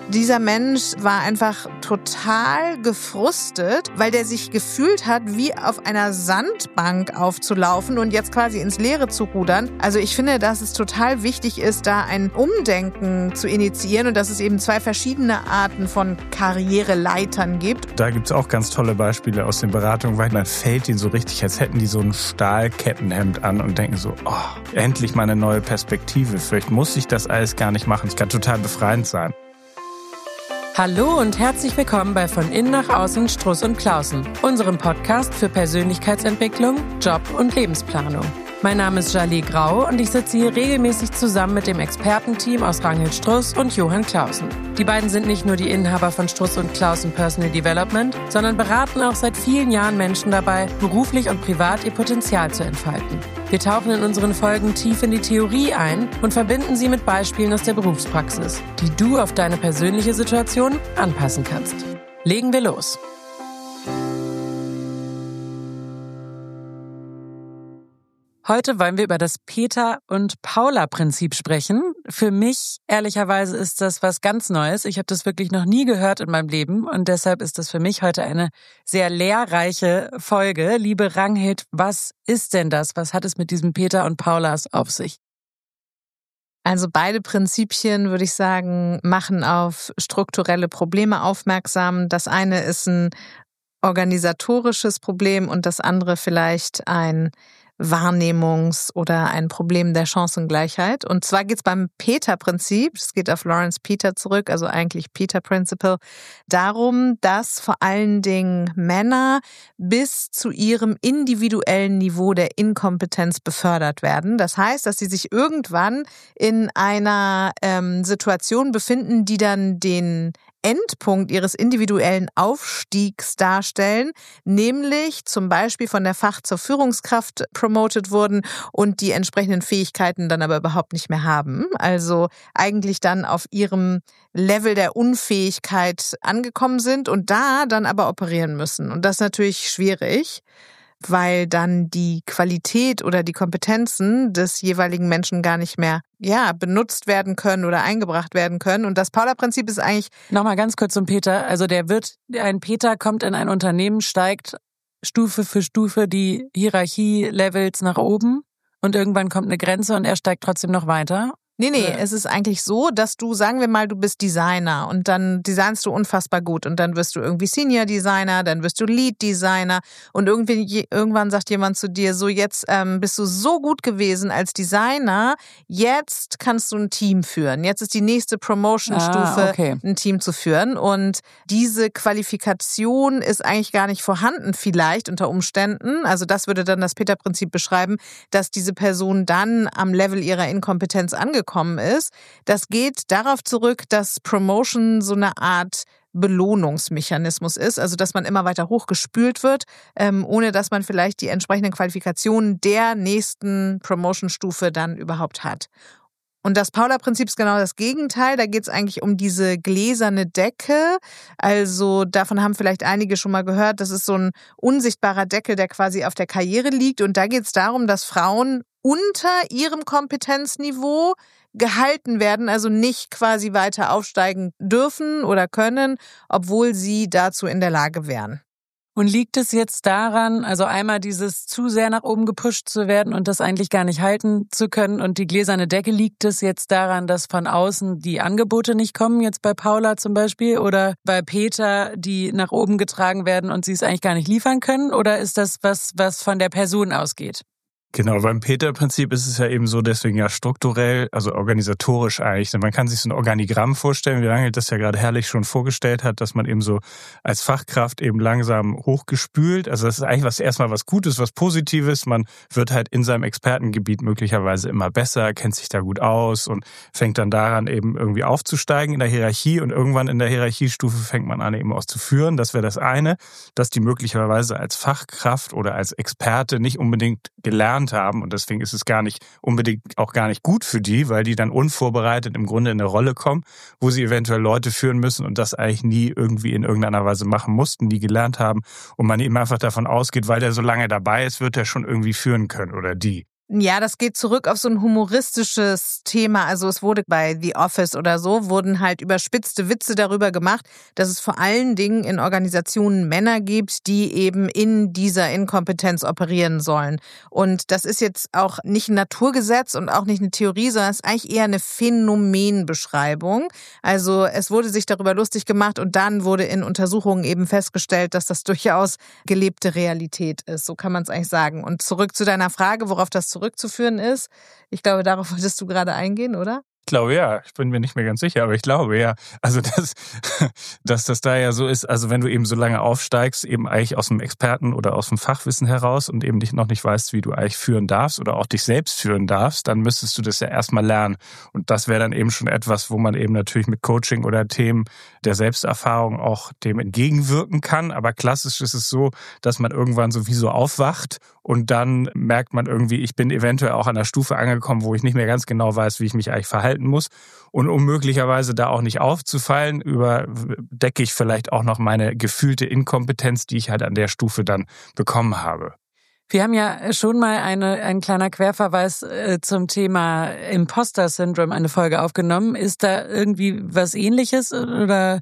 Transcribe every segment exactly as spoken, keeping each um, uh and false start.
Dieser Mensch war einfach total gefrustet, weil der sich gefühlt hat, wie auf einer Sandbank aufzulaufen und jetzt quasi ins Leere zu rudern. Also ich finde, dass es total wichtig ist, da ein Umdenken zu initiieren und dass es eben zwei verschiedene Arten von Karriereleitern gibt. Da gibt es auch ganz tolle Beispiele aus den Beratungen, weil man fällt ihnen so richtig, als hätten die so ein Stahlkettenhemd an und denken so, oh, endlich mal eine neue Perspektive. Vielleicht muss ich das alles gar nicht machen. Es kann total befreiend sein. Hallo und herzlich willkommen bei Von Innen nach Außen Struss und Clausen, unserem Podcast für Persönlichkeitsentwicklung, Job und Lebensplanung. Mein Name ist Jaleh Grau und ich sitze hier regelmäßig zusammen mit dem Expertenteam aus Ranghild Struss und Johann Clausen. Die beiden sind nicht nur die Inhaber von Struss und Clausen Personal Development, sondern beraten auch seit vielen Jahren Menschen dabei, beruflich und privat ihr Potenzial zu entfalten. Wir tauchen in unseren Folgen tief in die Theorie ein und verbinden sie mit Beispielen aus der Berufspraxis, die du auf deine persönliche Situation anpassen kannst. Legen wir los. Heute wollen wir über das Peter- und Paula-Prinzip sprechen. Für mich, ehrlicherweise, ist das was ganz Neues. Ich habe das wirklich noch nie gehört in meinem Leben und deshalb ist das für mich heute eine sehr lehrreiche Folge. Liebe Ranghild, was ist denn das? Was hat es mit diesem Peter und Paulas auf sich? Also beide Prinzipien, würde ich sagen, machen auf strukturelle Probleme aufmerksam. Das eine ist ein organisatorisches Problem und das andere vielleicht ein Wahrnehmungs- oder ein Problem der Chancengleichheit. Und zwar geht es beim Peter-Prinzip, es geht auf Lawrence Peter zurück, also eigentlich Peter-Principle, darum, dass vor allen Dingen Männer bis zu ihrem individuellen Niveau der Inkompetenz befördert werden. Das heißt, dass sie sich irgendwann in einer ähm, Situation befinden, die dann den Endpunkt ihres individuellen Aufstiegs darstellen, nämlich zum Beispiel von der Fach- zur Führungskraft promoted wurden und die entsprechenden Fähigkeiten dann aber überhaupt nicht mehr haben. Also eigentlich dann auf ihrem Level der Unfähigkeit angekommen sind und da dann aber operieren müssen. Und das ist natürlich schwierig, weil dann die Qualität oder die Kompetenzen des jeweiligen Menschen gar nicht mehr ja, benutzt werden können oder eingebracht werden können. Und das Paula-Prinzip ist eigentlich... Nochmal ganz kurz zum Peter. Also der wird, ein Peter kommt in ein Unternehmen, steigt Stufe für Stufe die Hierarchie-Levels nach oben und irgendwann kommt eine Grenze und er steigt trotzdem noch weiter. Nee, nee, es ist eigentlich so, dass du, sagen wir mal, du bist Designer und dann designst du unfassbar gut und dann wirst du irgendwie Senior Designer, dann wirst du Lead Designer und irgendwie irgendwann sagt jemand zu dir, so jetzt ähm, bist du so gut gewesen als Designer, jetzt kannst du ein Team führen. Jetzt ist die nächste Promotion-Stufe, ah, okay. ein Team zu führen und diese Qualifikation ist eigentlich gar nicht vorhanden vielleicht unter Umständen. Also das würde dann das Peter-Prinzip beschreiben, dass diese Person dann am Level ihrer Inkompetenz angekommen gekommen ist. Das geht darauf zurück, dass Promotion so eine Art Belohnungsmechanismus ist, also dass man immer weiter hochgespült wird, ähm, ohne dass man vielleicht die entsprechenden Qualifikationen der nächsten Promotion-Stufe dann überhaupt hat. Und das Paula-Prinzip ist genau das Gegenteil. Da geht es eigentlich um diese gläserne Decke. Also davon haben vielleicht einige schon mal gehört. Das ist so ein unsichtbarer Deckel, der quasi auf der Karriere liegt. Und da geht es darum, dass Frauen unter ihrem Kompetenzniveau gehalten werden, also nicht quasi weiter aufsteigen dürfen oder können, obwohl sie dazu in der Lage wären. Und liegt es jetzt daran, also einmal dieses zu sehr nach oben gepusht zu werden und das eigentlich gar nicht halten zu können und die gläserne Decke, liegt es jetzt daran, dass von außen die Angebote nicht kommen, jetzt bei Paula zum Beispiel, oder bei Peter, die nach oben getragen werden und sie es eigentlich gar nicht liefern können, oder ist das was, was von der Person ausgeht? Genau, beim Peter-Prinzip ist es ja eben so, deswegen ja strukturell, also organisatorisch eigentlich. Man kann sich so ein Organigramm vorstellen, wie Ranghild das ja gerade herrlich schon vorgestellt hat, dass man eben so als Fachkraft eben langsam hochgespült, also das ist eigentlich was erstmal was Gutes, was Positives. Man wird halt in seinem Expertengebiet möglicherweise immer besser, kennt sich da gut aus und fängt dann daran eben irgendwie aufzusteigen in der Hierarchie und irgendwann in der Hierarchiestufe fängt man an eben auch zu führen. Das wäre das eine, dass die möglicherweise als Fachkraft oder als Experte nicht unbedingt gelernt haben und deswegen ist es gar nicht unbedingt auch gar nicht gut für die, weil die dann unvorbereitet im Grunde in eine Rolle kommen, wo sie eventuell Leute führen müssen und das eigentlich nie irgendwie in irgendeiner Weise machen mussten, die gelernt haben und man eben einfach davon ausgeht, weil der so lange dabei ist, wird er schon irgendwie führen können oder die. Ja, das geht zurück auf so ein humoristisches Thema. Also es wurde bei The Office oder so, wurden halt überspitzte Witze darüber gemacht, dass es vor allen Dingen in Organisationen Männer gibt, die eben in dieser Inkompetenz operieren sollen. Und das ist jetzt auch nicht ein Naturgesetz und auch nicht eine Theorie, sondern es ist eigentlich eher eine Phänomenbeschreibung. Also es wurde sich darüber lustig gemacht und dann wurde in Untersuchungen eben festgestellt, dass das durchaus gelebte Realität ist. So kann man es eigentlich sagen. Und zurück zu deiner Frage, worauf das zurückzuführen ist. Ich glaube, darauf wolltest du gerade eingehen, oder? Ich glaube ja, ich bin mir nicht mehr ganz sicher, aber ich glaube ja. Also dass, dass das da ja so ist, also wenn du eben so lange aufsteigst, eben eigentlich aus dem Experten- oder aus dem Fachwissen heraus und eben dich noch nicht weißt, wie du eigentlich führen darfst oder auch dich selbst führen darfst, dann müsstest du das ja erstmal lernen. Und das wäre dann eben schon etwas, wo man eben natürlich mit Coaching oder Themen der Selbsterfahrung auch dem entgegenwirken kann. Aber klassisch ist es so, dass man irgendwann sowieso aufwacht und dann merkt man irgendwie, ich bin eventuell auch an einer Stufe angekommen, wo ich nicht mehr ganz genau weiß, wie ich mich eigentlich verhalten muss. Und um möglicherweise da auch nicht aufzufallen, überdecke ich vielleicht auch noch meine gefühlte Inkompetenz, die ich halt an der Stufe dann bekommen habe. Wir haben ja schon mal eine, ein kleiner Querverweis äh, zum Thema Imposter-Syndrom, eine Folge aufgenommen. Ist da irgendwie was Ähnliches oder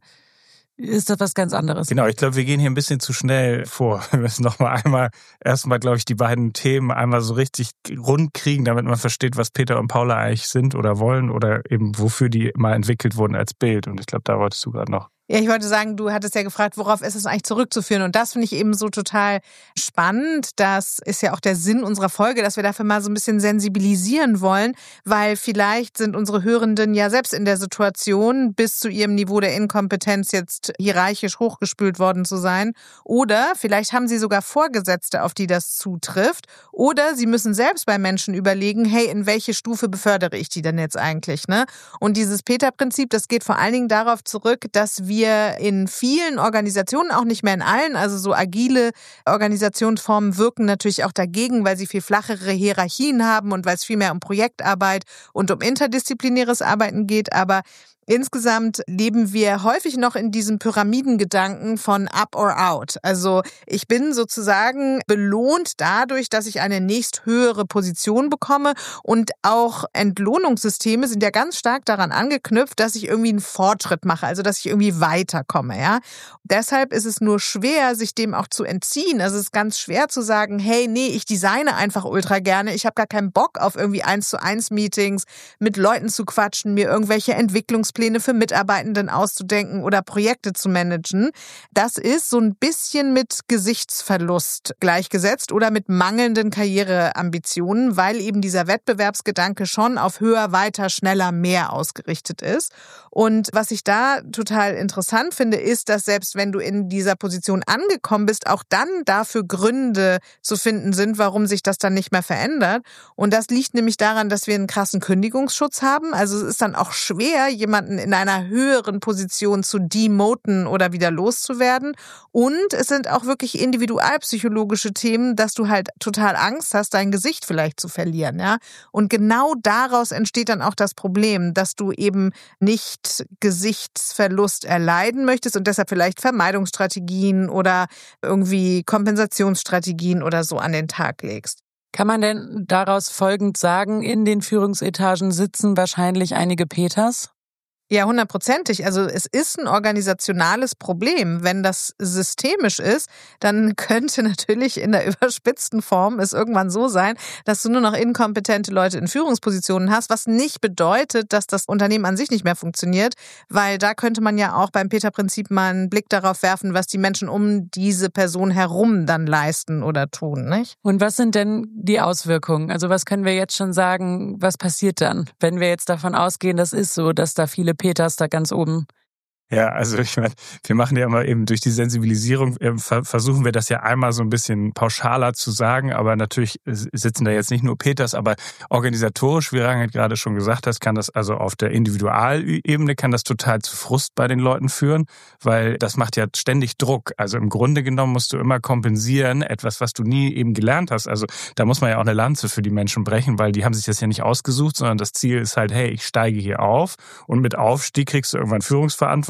ist das was ganz anderes? Genau, ich glaube, wir gehen hier ein bisschen zu schnell vor. Wir müssen noch mal einmal, erstmal, glaube ich, die beiden Themen einmal so richtig rund kriegen, damit man versteht, was Peter und Paula eigentlich sind oder wollen oder eben wofür die mal entwickelt wurden als Bild. Und ich glaube, da wolltest du gerade noch. Ja, ich wollte sagen, du hattest ja gefragt, worauf ist es eigentlich zurückzuführen? Und das finde ich eben so total spannend. Das ist ja auch der Sinn unserer Folge, dass wir dafür mal so ein bisschen sensibilisieren wollen, weil vielleicht sind unsere Hörenden ja selbst in der Situation, bis zu ihrem Niveau der Inkompetenz jetzt hierarchisch hochgespült worden zu sein. Oder vielleicht haben sie sogar Vorgesetzte, auf die das zutrifft. Oder sie müssen selbst bei Menschen überlegen, hey, in welche Stufe befördere ich die denn jetzt eigentlich? Ne? Und dieses Peter-Prinzip, das geht vor allen Dingen darauf zurück, dass wir wir in vielen Organisationen, auch nicht mehr in allen, also so agile Organisationsformen wirken natürlich auch dagegen, weil sie viel flachere Hierarchien haben und weil es viel mehr um Projektarbeit und um interdisziplinäres Arbeiten geht, aber insgesamt leben wir häufig noch in diesem Pyramidengedanken von up or out. Also ich bin sozusagen belohnt dadurch, dass ich eine nächsthöhere Position bekomme und auch Entlohnungssysteme sind ja ganz stark daran angeknüpft, dass ich irgendwie einen Fortschritt mache, also dass ich irgendwie weiterkomme. Ja? Deshalb ist es nur schwer, sich dem auch zu entziehen. Also es ist ganz schwer zu sagen, hey, nee, ich designe einfach ultra gerne. Ich habe gar keinen Bock auf irgendwie eins zu eins Meetings, mit Leuten zu quatschen, mir irgendwelche Entwicklungs Pläne für Mitarbeitenden auszudenken oder Projekte zu managen. Das ist so ein bisschen mit Gesichtsverlust gleichgesetzt oder mit mangelnden Karriereambitionen, weil eben dieser Wettbewerbsgedanke schon auf höher, weiter, schneller, mehr ausgerichtet ist. Und was ich da total interessant finde, ist, dass selbst wenn du in dieser Position angekommen bist, auch dann dafür Gründe zu finden sind, warum sich das dann nicht mehr verändert. Und das liegt nämlich daran, dass wir einen krassen Kündigungsschutz haben. Also es ist dann auch schwer, jemanden in einer höheren Position zu demoten oder wieder loszuwerden. Und es sind auch wirklich individualpsychologische Themen, dass du halt total Angst hast, dein Gesicht vielleicht zu verlieren. Ja? Und genau daraus entsteht dann auch das Problem, dass du eben nicht Gesichtsverlust erleiden möchtest und deshalb vielleicht Vermeidungsstrategien oder irgendwie Kompensationsstrategien oder so an den Tag legst. Kann man denn daraus folgend sagen, in den Führungsetagen sitzen wahrscheinlich einige Peters? Ja, hundertprozentig. Also es ist ein organisationales Problem. Wenn das systemisch ist, dann könnte natürlich in der überspitzten Form es irgendwann so sein, dass du nur noch inkompetente Leute in Führungspositionen hast, was nicht bedeutet, dass das Unternehmen an sich nicht mehr funktioniert, weil da könnte man ja auch beim Peter-Prinzip mal einen Blick darauf werfen, was die Menschen um diese Person herum dann leisten oder tun, nicht? Und was sind denn die Auswirkungen? Also was können wir jetzt schon sagen, was passiert dann, wenn wir jetzt davon ausgehen, das ist so, dass da viele Peters da ganz oben. Ja, also ich meine, wir machen ja immer eben durch die Sensibilisierung, versuchen wir das ja einmal so ein bisschen pauschaler zu sagen, aber natürlich sitzen da jetzt nicht nur Peters, aber organisatorisch, wie Rangit gerade schon gesagt hat, kann das also auf der Individualebene kann das total zu Frust bei den Leuten führen, weil das macht ja ständig Druck. Also im Grunde genommen musst du immer kompensieren, etwas, was du nie eben gelernt hast. Also da muss man ja auch eine Lanze für die Menschen brechen, weil die haben sich das ja nicht ausgesucht, sondern das Ziel ist halt, hey, ich steige hier auf und mit Aufstieg kriegst du irgendwann Führungsverantwortung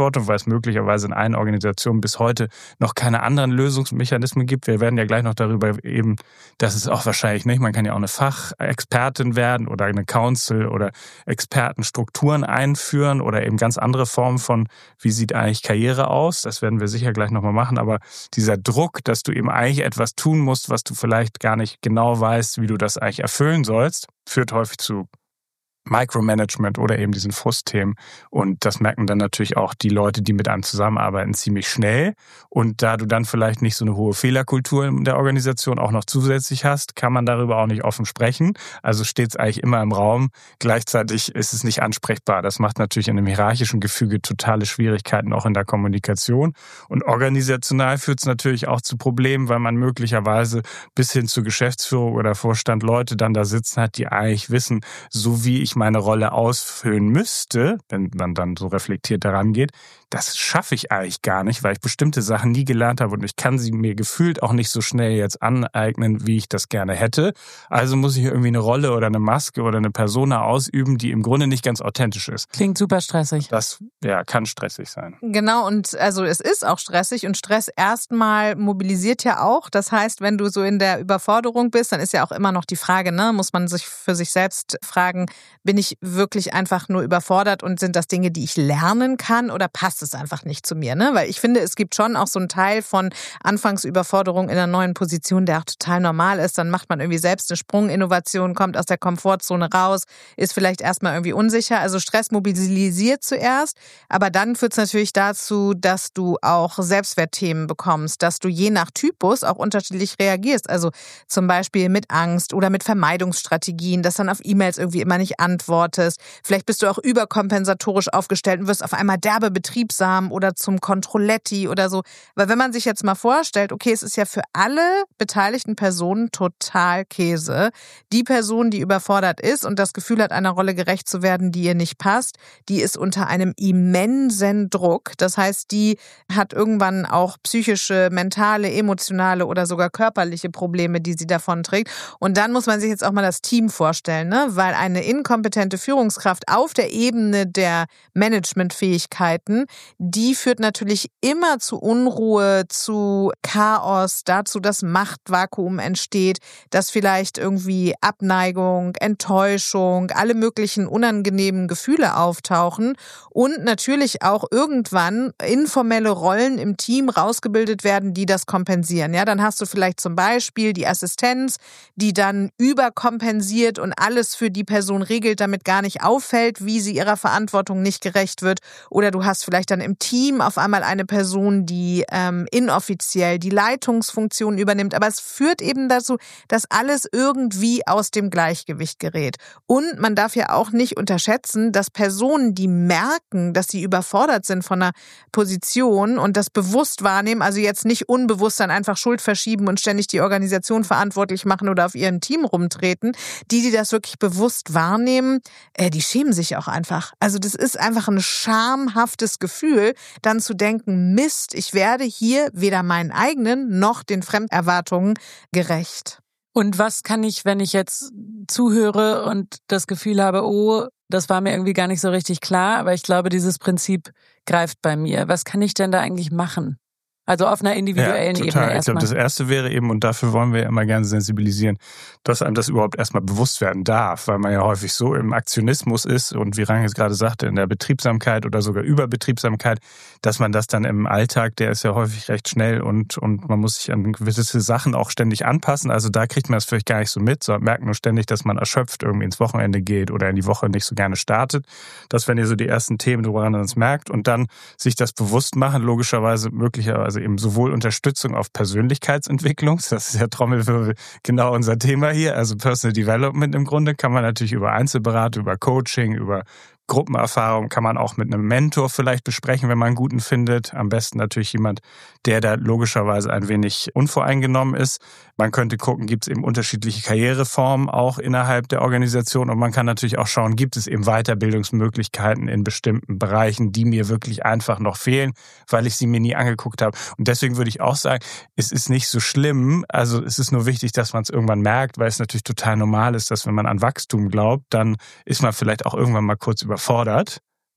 Verantwortung, weil es möglicherweise in allen Organisationen bis heute noch keine anderen Lösungsmechanismen gibt. Wir werden ja gleich noch darüber eben, dass es auch wahrscheinlich nicht, man kann ja auch eine Fachexpertin werden oder eine Council oder Expertenstrukturen einführen oder eben ganz andere Formen von, wie sieht eigentlich Karriere aus. Das werden wir sicher gleich nochmal machen, aber dieser Druck, dass du eben eigentlich etwas tun musst, was du vielleicht gar nicht genau weißt, wie du das eigentlich erfüllen sollst, führt häufig zu Micromanagement oder eben diesen Frustthemen. Und das merken dann natürlich auch die Leute, die mit einem zusammenarbeiten, ziemlich schnell. Und da du dann vielleicht nicht so eine hohe Fehlerkultur in der Organisation auch noch zusätzlich hast, kann man darüber auch nicht offen sprechen. Also steht es eigentlich immer im Raum. Gleichzeitig ist es nicht ansprechbar. Das macht natürlich in einem hierarchischen Gefüge totale Schwierigkeiten, auch in der Kommunikation. Und organisational führt es natürlich auch zu Problemen, weil man möglicherweise bis hin zur Geschäftsführung oder Vorstand Leute dann da sitzen hat, die eigentlich wissen, so wie ich meine Rolle ausfüllen müsste, wenn man dann so reflektiert daran geht, das schaffe ich eigentlich gar nicht, weil ich bestimmte Sachen nie gelernt habe und ich kann sie mir gefühlt auch nicht so schnell jetzt aneignen, wie ich das gerne hätte. Also muss ich irgendwie eine Rolle oder eine Maske oder eine Persona ausüben, die im Grunde nicht ganz authentisch ist. Klingt super stressig. Das ja, kann stressig sein. Genau, und also es ist auch stressig und Stress erstmal mobilisiert ja auch. Das heißt, wenn du so in der Überforderung bist, dann ist ja auch immer noch die Frage, ne, muss man sich für sich selbst fragen, bin ich wirklich einfach nur überfordert und sind das Dinge, die ich lernen kann oder passt es einfach nicht zu mir, ne? Weil ich finde, es gibt schon auch so einen Teil von Anfangsüberforderung in einer neuen Position, der auch total normal ist. Dann macht man irgendwie selbst eine Sprunginnovation, kommt aus der Komfortzone raus, ist vielleicht erstmal irgendwie unsicher. Also Stress mobilisiert zuerst, aber dann führt es natürlich dazu, dass du auch Selbstwertthemen bekommst, dass du je nach Typus auch unterschiedlich reagierst. Also zum Beispiel mit Angst oder mit Vermeidungsstrategien, dass dann auf E-Mails irgendwie immer nicht antwortest. Vielleicht bist du auch überkompensatorisch aufgestellt und wirst auf einmal derbe betriebsam oder zum Controlletti oder so. Weil wenn man sich jetzt mal vorstellt, okay, es ist ja für alle beteiligten Personen total Käse. Die Person, die überfordert ist und das Gefühl hat, einer Rolle gerecht zu werden, die ihr nicht passt, die ist unter einem immensen Druck. Das heißt, die hat irgendwann auch psychische, mentale, emotionale oder sogar körperliche Probleme, die sie davon trägt. Und dann muss man sich jetzt auch mal das Team vorstellen, ne? Weil eine inkompetente Führungskraft auf der Ebene der Managementfähigkeiten, die führt natürlich immer zu Unruhe, zu Chaos, dazu, dass Machtvakuum entsteht, dass vielleicht irgendwie Abneigung, Enttäuschung, alle möglichen unangenehmen Gefühle auftauchen und natürlich auch irgendwann informelle Rollen im Team rausgebildet werden, die das kompensieren. Ja, dann hast du vielleicht zum Beispiel die Assistenz, die dann überkompensiert und alles für die Person regelt, damit gar nicht auffällt, wie sie ihrer Verantwortung nicht gerecht wird. Oder du hast vielleicht dann im Team auf einmal eine Person, die ähm, inoffiziell die Leitungsfunktion übernimmt. Aber es führt eben dazu, dass alles irgendwie aus dem Gleichgewicht gerät. Und man darf ja auch nicht unterschätzen, dass Personen, die merken, dass sie überfordert sind von einer Position und das bewusst wahrnehmen, also jetzt nicht unbewusst dann einfach Schuld verschieben und ständig die Organisation verantwortlich machen oder auf ihrem Team rumtreten, die, die das wirklich bewusst wahrnehmen, äh, die schämen sich auch einfach. Also das ist einfach ein schamhaftes Gefühl, dann zu denken, Mist, ich werde hier weder meinen eigenen noch den Fremderwartungen gerecht. Und was kann ich, wenn ich jetzt zuhöre und das Gefühl habe, oh, das war mir irgendwie gar nicht so richtig klar, aber ich glaube, dieses Prinzip greift bei mir. Was kann ich denn da eigentlich machen? Also auf einer individuellen ja, total. Ebene erstmal. Ich glaube, das Erste wäre eben, und dafür wollen wir ja immer gerne sensibilisieren, dass einem das überhaupt erstmal bewusst werden darf, weil man ja häufig so im Aktionismus ist und wie Rang jetzt gerade sagte, in der Betriebsamkeit oder sogar Überbetriebsamkeit, dass man das dann im Alltag, der ist ja häufig recht schnell und und man muss sich an gewisse Sachen auch ständig anpassen. Also da kriegt man das vielleicht gar nicht so mit, sondern merkt nur ständig, dass man erschöpft irgendwie ins Wochenende geht oder in die Woche nicht so gerne startet. Das wären ja so die ersten Themen, woran man es merkt und dann sich das bewusst machen, logischerweise möglicherweise Also eben sowohl Unterstützung auf Persönlichkeitsentwicklung, das ist ja Trommelwirbel genau unser Thema hier, also Personal Development im Grunde, kann man natürlich über Einzelberatung, über Coaching, über Gruppenerfahrung kann man auch mit einem Mentor vielleicht besprechen, wenn man einen guten findet. Am besten natürlich jemand, der da logischerweise ein wenig unvoreingenommen ist. Man könnte gucken, gibt es eben unterschiedliche Karriereformen auch innerhalb der Organisation und man kann natürlich auch schauen, gibt es eben Weiterbildungsmöglichkeiten in bestimmten Bereichen, die mir wirklich einfach noch fehlen, weil ich sie mir nie angeguckt habe. Und deswegen würde ich auch sagen, es ist nicht so schlimm, also es ist nur wichtig, dass man es irgendwann merkt, weil es natürlich total normal ist, dass wenn man an Wachstum glaubt, dann ist man vielleicht auch irgendwann mal kurz überfordert.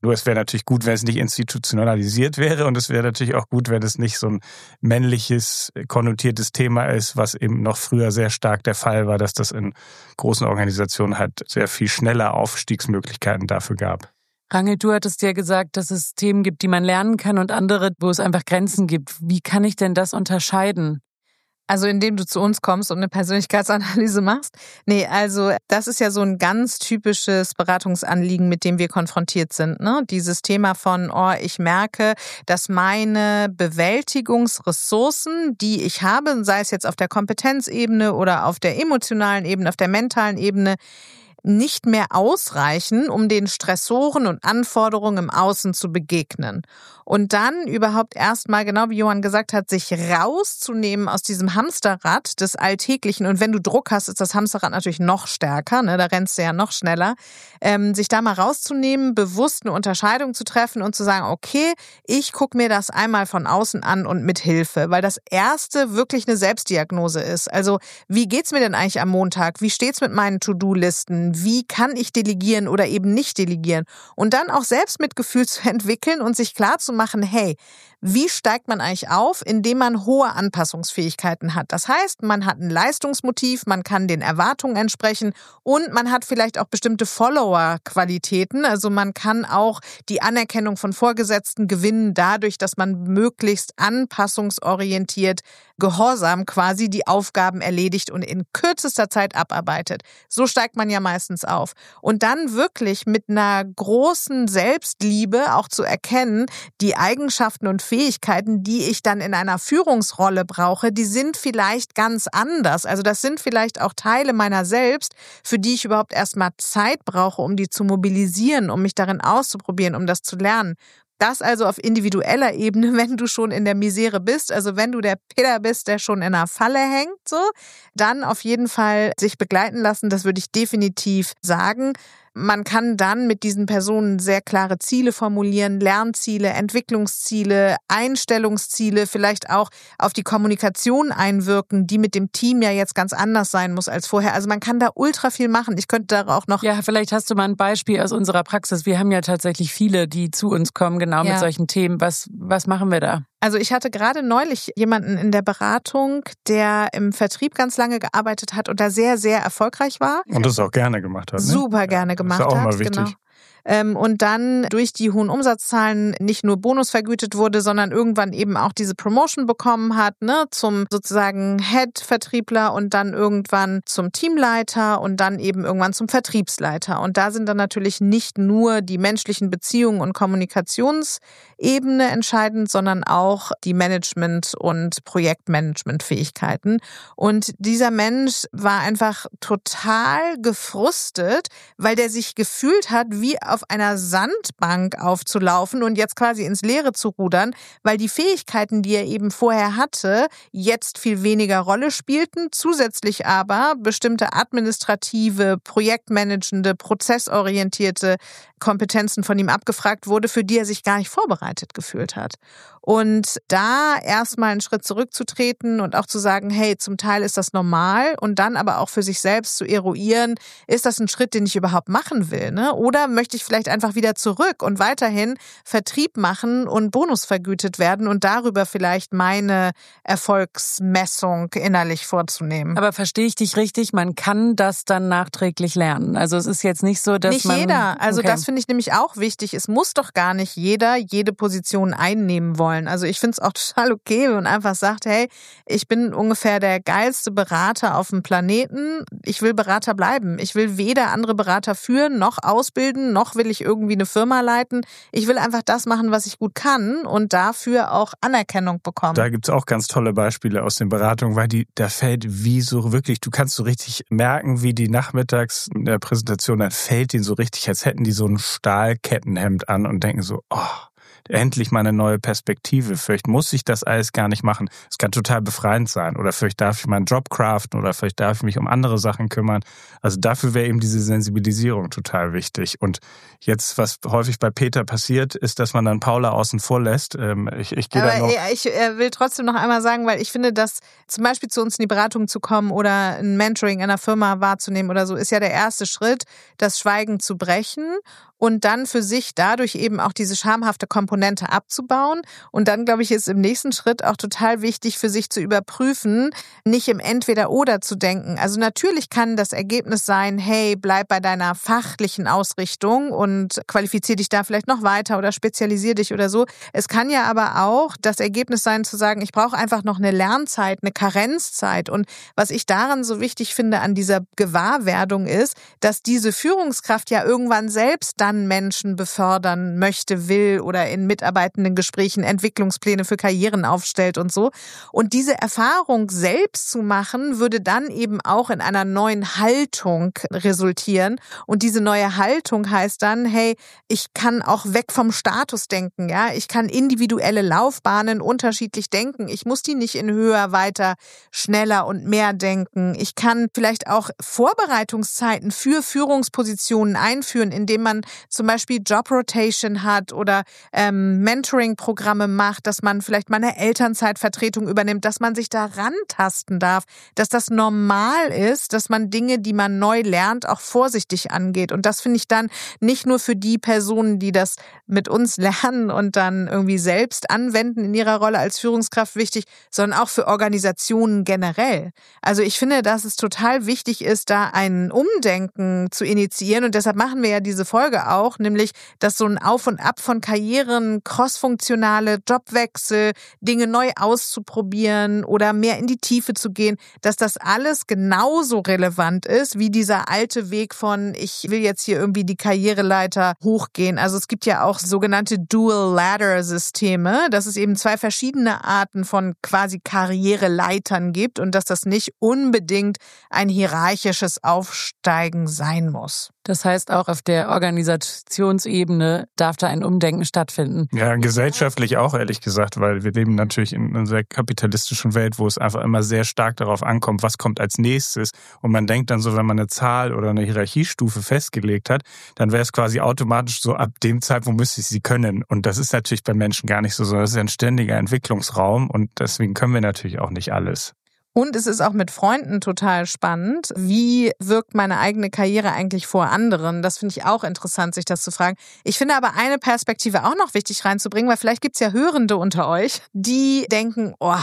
Nur es wäre natürlich gut, wenn es nicht institutionalisiert wäre und es wäre natürlich auch gut, wenn es nicht so ein männliches, konnotiertes Thema ist, was eben noch früher sehr stark der Fall war, dass das in großen Organisationen halt sehr viel schneller Aufstiegsmöglichkeiten dafür gab. Rangel, du hattest ja gesagt, dass es Themen gibt, die man lernen kann und andere, wo es einfach Grenzen gibt. Wie kann ich denn das unterscheiden? Also indem du zu uns kommst und eine Persönlichkeitsanalyse machst? Nee, also das ist ja so ein ganz typisches Beratungsanliegen, mit dem wir konfrontiert sind, ne? Dieses Thema von, oh, ich merke, dass meine Bewältigungsressourcen, die ich habe, sei es jetzt auf der Kompetenzebene oder auf der emotionalen Ebene, auf der mentalen Ebene, nicht mehr ausreichen, um den Stressoren und Anforderungen im Außen zu begegnen. Und dann überhaupt erstmal, genau wie Johann gesagt hat, sich rauszunehmen aus diesem Hamsterrad des Alltäglichen. Und wenn du Druck hast, ist das Hamsterrad natürlich noch stärker, ne? Da rennst du ja noch schneller. Ähm, sich da mal rauszunehmen, bewusst eine Unterscheidung zu treffen und zu sagen, okay, ich gucke mir das einmal von außen an und mit Hilfe. Weil das Erste wirklich eine Selbstdiagnose ist. Also wie geht's mir denn eigentlich am Montag? Wie steht's mit meinen To-Do-Listen? Wie kann ich delegieren oder eben nicht delegieren? Und dann auch Selbstmitgefühl zu entwickeln und sich klar zu machen, hey, wie steigt man eigentlich auf, indem man hohe Anpassungsfähigkeiten hat? Das heißt, man hat ein Leistungsmotiv, man kann den Erwartungen entsprechen und man hat vielleicht auch bestimmte Follower-Qualitäten. Also man kann auch die Anerkennung von Vorgesetzten gewinnen dadurch, dass man möglichst anpassungsorientiert, gehorsam quasi die Aufgaben erledigt und in kürzester Zeit abarbeitet. So steigt man ja meistens auf. Und dann wirklich mit einer großen Selbstliebe auch zu erkennen, die Eigenschaften und Fähigkeiten, die ich dann in einer Führungsrolle brauche, die sind vielleicht ganz anders. Also das sind vielleicht auch Teile meiner selbst, für die ich überhaupt erstmal Zeit brauche, um die zu mobilisieren, um mich darin auszuprobieren, um das zu lernen. Das also auf individueller Ebene, wenn du schon in der Misere bist, also wenn du der Peter bist, der schon in einer Falle hängt, so, dann auf jeden Fall sich begleiten lassen, das würde ich definitiv sagen. Man kann dann mit diesen Personen sehr klare Ziele formulieren, Lernziele, Entwicklungsziele, Einstellungsziele, vielleicht auch auf die Kommunikation einwirken, die mit dem Team ja jetzt ganz anders sein muss als vorher. Also man kann da ultra viel machen. Ich könnte da auch noch... Ja, vielleicht hast du mal ein Beispiel aus unserer Praxis. Wir haben ja tatsächlich viele, die zu uns kommen, genau ja. mit solchen Themen. Was, was machen wir da? Also ich hatte gerade neulich jemanden in der Beratung, der im Vertrieb ganz lange gearbeitet hat und da sehr, sehr erfolgreich war. Und das auch gerne gemacht hat. Ne? Super gerne gemacht hat. Das ist auch mal wichtig. Genau. Und dann durch die hohen Umsatzzahlen nicht nur Bonus vergütet wurde, sondern irgendwann eben auch diese Promotion bekommen hat, ne, zum sozusagen Head-Vertriebler und dann irgendwann zum Teamleiter und dann eben irgendwann zum Vertriebsleiter. Und da sind dann natürlich nicht nur die menschlichen Beziehungen und Kommunikationsebene entscheidend, sondern auch die Management- und Projektmanagement-Fähigkeiten. Und dieser Mensch war einfach total gefrustet, weil der sich gefühlt hat, wie auf einer Sandbank aufzulaufen und jetzt quasi ins Leere zu rudern, weil die Fähigkeiten, die er eben vorher hatte, jetzt viel weniger Rolle spielten, zusätzlich aber bestimmte administrative, projektmanagende, prozessorientierte Kompetenzen von ihm abgefragt wurde, für die er sich gar nicht vorbereitet gefühlt hat. Und da erstmal einen Schritt zurückzutreten und auch zu sagen, hey, zum Teil ist das normal und dann aber auch für sich selbst zu eruieren, ist das ein Schritt, den ich überhaupt machen will, ne? Oder möchte ich vielleicht einfach wieder zurück und weiterhin Vertrieb machen und Bonus vergütet werden und darüber vielleicht meine Erfolgsmessung innerlich vorzunehmen. Aber verstehe ich dich richtig, man kann das dann nachträglich lernen? Also es ist jetzt nicht so, dass nicht man... Nicht jeder, also okay. Das finde ich nämlich auch wichtig. Es muss doch gar nicht jeder jede Position einnehmen wollen. Also ich finde es auch total okay, wenn man einfach sagt, hey, ich bin ungefähr der geilste Berater auf dem Planeten. Ich will Berater bleiben. Ich will weder andere Berater führen, noch ausbilden, noch will ich irgendwie eine Firma leiten. Ich will einfach das machen, was ich gut kann und dafür auch Anerkennung bekommen. Da gibt's auch ganz tolle Beispiele aus den Beratungen, weil die, da fällt wie so wirklich, du kannst so richtig merken, wie die nachmittags in der Präsentation, dann fällt denen so richtig, als hätten die so ein Stahlkettenhemd an und denken so, oh, endlich mal eine neue Perspektive. Vielleicht muss ich das alles gar nicht machen. Es kann total befreiend sein. Oder vielleicht darf ich meinen Job craften oder vielleicht darf ich mich um andere Sachen kümmern. Also dafür wäre eben diese Sensibilisierung total wichtig. Und jetzt, was häufig bei Peter passiert, ist, dass man dann Paula außen vor lässt. Ich, ich gehe da noch. Ich will trotzdem noch einmal sagen, weil ich finde, dass zum Beispiel zu uns in die Beratung zu kommen oder ein Mentoring in einer Firma wahrzunehmen oder so, ist ja der erste Schritt, das Schweigen zu brechen und dann für sich dadurch eben auch diese schamhafte Komponente abzubauen. Und dann, glaube ich, ist im nächsten Schritt auch total wichtig für sich zu überprüfen, nicht im Entweder-Oder zu denken. Also natürlich kann das Ergebnis sein, hey, bleib bei deiner fachlichen Ausrichtung und qualifizier dich da vielleicht noch weiter oder spezialisier dich oder so. Es kann ja aber auch das Ergebnis sein, zu sagen, ich brauche einfach noch eine Lernzeit, eine Karenzzeit. Und was ich daran so wichtig finde an dieser Gewahrwerdung ist, dass diese Führungskraft ja irgendwann selbst dann Menschen befördern möchte, will oder in mitarbeitenden Gesprächen Entwicklungspläne für Karrieren aufstellt und so. Und diese Erfahrung selbst zu machen, würde dann eben auch in einer neuen Haltung resultieren. Und diese neue Haltung heißt dann, hey, ich kann auch weg vom Status denken, ja. Ich kann individuelle Laufbahnen unterschiedlich denken. Ich muss die nicht in höher, weiter, schneller und mehr denken. Ich kann vielleicht auch Vorbereitungszeiten für Führungspositionen einführen, indem man zum Beispiel Job Rotation hat oder ähm, Mentoring-Programme macht, dass man vielleicht mal eine Elternzeitvertretung übernimmt, dass man sich da rantasten darf, dass das normal ist, dass man Dinge, die man neu lernt, auch vorsichtig angeht. Und das finde ich dann nicht nur für die Personen, die das mit uns lernen und dann irgendwie selbst anwenden in ihrer Rolle als Führungskraft wichtig, sondern auch für Organisationen generell. Also ich finde, dass es total wichtig ist, da ein Umdenken zu initiieren. Und deshalb machen wir ja diese Folge auch, nämlich, dass so ein Auf und Ab von Karrieren, crossfunktionale Jobwechsel, Dinge neu auszuprobieren oder mehr in die Tiefe zu gehen, dass das alles genauso relevant ist wie dieser alte Weg von, ich will jetzt hier irgendwie die Karriereleiter hochgehen. Also es gibt ja auch sogenannte Dual-Ladder-Systeme, dass es eben zwei verschiedene Arten von quasi Karriereleitern gibt und dass das nicht unbedingt ein hierarchisches Aufsteigen sein muss. Das heißt, auch auf der Organisationsebene darf da ein Umdenken stattfinden. Ja, gesellschaftlich auch, ehrlich gesagt, weil wir leben natürlich in einer sehr kapitalistischen Welt, wo es einfach immer sehr stark darauf ankommt, was kommt als nächstes. Und man denkt dann so, wenn man eine Zahl oder eine Hierarchiestufe festgelegt hat, dann wäre es quasi automatisch so, ab dem Zeitpunkt müsste ich sie können. Und das ist natürlich bei Menschen gar nicht so, sondern das ist ein ständiger Entwicklungsraum und deswegen können wir natürlich auch nicht alles. Und es ist auch mit Freunden total spannend. Wie wirkt meine eigene Karriere eigentlich vor anderen? Das finde ich auch interessant, sich das zu fragen. Ich finde aber eine Perspektive auch noch wichtig reinzubringen, weil vielleicht gibt's ja Hörende unter euch, die denken, oh,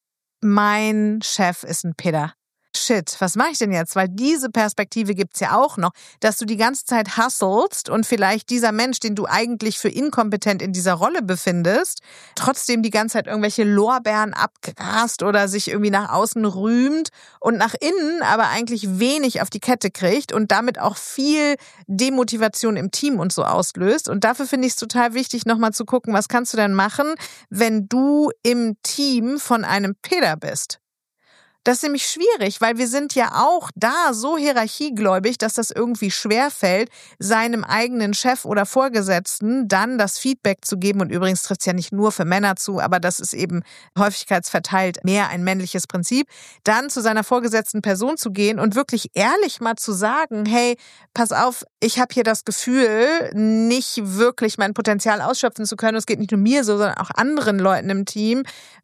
mein Chef ist ein Peter. Shit, was mache ich denn jetzt? Weil diese Perspektive gibt's ja auch noch, dass du die ganze Zeit hustlest und vielleicht dieser Mensch, den du eigentlich für inkompetent in dieser Rolle befindest, trotzdem die ganze Zeit irgendwelche Lorbeeren abgrast oder sich irgendwie nach außen rühmt und nach innen aber eigentlich wenig auf die Kette kriegt und damit auch viel Demotivation im Team und so auslöst. Und dafür finde ich es total wichtig, nochmal zu gucken, was kannst du denn machen, wenn du im Team von einem Peter bist? Das ist nämlich schwierig, weil wir sind ja auch da so hierarchiegläubig, dass das irgendwie schwerfällt, seinem eigenen Chef oder Vorgesetzten dann das Feedback zu geben. Und übrigens trifft es ja nicht nur für Männer zu, aber das ist eben häufigkeitsverteilt mehr ein männliches Prinzip. Dann zu seiner vorgesetzten Person zu gehen und wirklich ehrlich mal zu sagen, hey, pass auf, ich habe hier das Gefühl, nicht wirklich mein Potenzial ausschöpfen zu können. Es geht nicht nur mir so, sondern auch anderen Leuten im Team,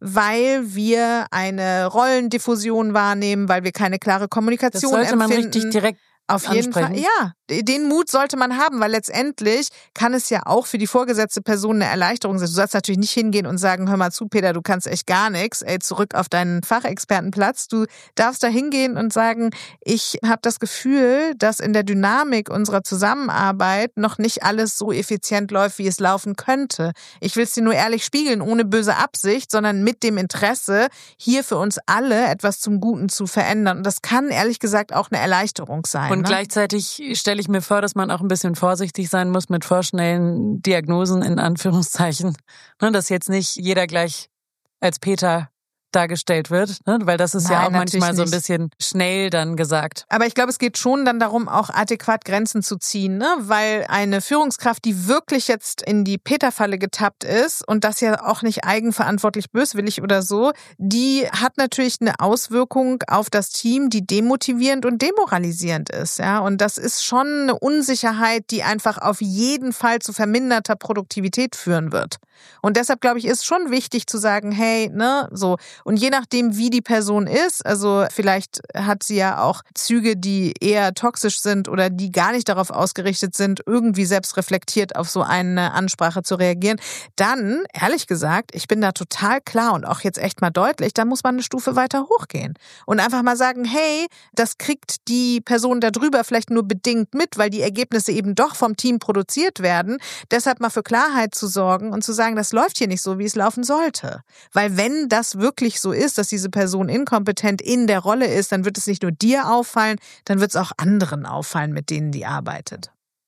weil wir eine Rollendiffusion wahrnehmen, weil wir keine klare Kommunikation empfinden. Das sollte man richtig direkt Auf jeden Fall, ja. Den Mut sollte man haben, weil letztendlich kann es ja auch für die vorgesetzte Person eine Erleichterung sein. Du sollst natürlich nicht hingehen und sagen, hör mal zu, Peter, du kannst echt gar nichts, ey, zurück auf deinen Fachexpertenplatz. Du darfst da hingehen und sagen, ich habe das Gefühl, dass in der Dynamik unserer Zusammenarbeit noch nicht alles so effizient läuft, wie es laufen könnte. Ich will es dir nur ehrlich spiegeln, ohne böse Absicht, sondern mit dem Interesse, hier für uns alle etwas zum Guten zu verändern. Und das kann ehrlich gesagt auch eine Erleichterung sein. Und ne? gleichzeitig stelle ich mir vor, dass man auch ein bisschen vorsichtig sein muss mit vorschnellen Diagnosen in Anführungszeichen. Dass jetzt nicht jeder gleich als Peter dargestellt wird, ne? Weil das ist Nein, ja auch manchmal so ein bisschen schnell dann gesagt. Aber ich glaube, es geht schon dann darum, auch adäquat Grenzen zu ziehen, ne? Weil eine Führungskraft, die wirklich jetzt in die Peter-Falle getappt ist und das ja auch nicht eigenverantwortlich böswillig oder so, die hat natürlich eine Auswirkung auf das Team, die demotivierend und demoralisierend ist, ja? Und das ist schon eine Unsicherheit, die einfach auf jeden Fall zu verminderter Produktivität führen wird. Und deshalb, glaube ich, ist schon wichtig zu sagen, hey, ne, so. Und je nachdem, wie die Person ist, also vielleicht hat sie ja auch Züge, die eher toxisch sind oder die gar nicht darauf ausgerichtet sind, irgendwie selbst reflektiert auf so eine Ansprache zu reagieren, dann, ehrlich gesagt, ich bin da total klar und auch jetzt echt mal deutlich, da muss man eine Stufe weiter hochgehen und einfach mal sagen, hey, das kriegt die Person da drüber vielleicht nur bedingt mit, weil die Ergebnisse eben doch vom Team produziert werden. Deshalb mal für Klarheit zu sorgen und zu sagen, das läuft hier nicht so, wie es laufen sollte. Weil wenn das wirklich so ist, dass diese Person inkompetent in der Rolle ist, dann wird es nicht nur dir auffallen, dann wird es auch anderen auffallen, mit denen die arbeitet.